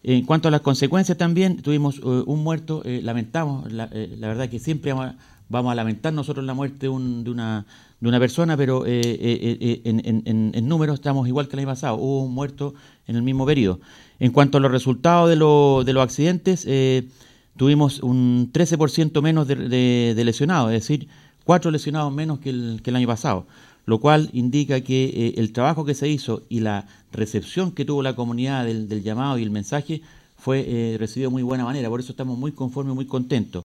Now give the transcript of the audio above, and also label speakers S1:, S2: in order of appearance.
S1: En cuanto a las consecuencias también, tuvimos un muerto, lamentamos, la verdad que siempre vamos a lamentar nosotros la muerte de una persona, pero en números estamos igual que el año pasado, hubo un muerto en el mismo periodo. En cuanto a los resultados de los accidentes, tuvimos un 13% menos de lesionados, es decir, 4 lesionados menos que el año pasado, lo cual indica que el trabajo que se hizo y la recepción que tuvo la comunidad del llamado y el mensaje fue recibido de muy buena manera, por eso estamos muy conformes, muy contentos.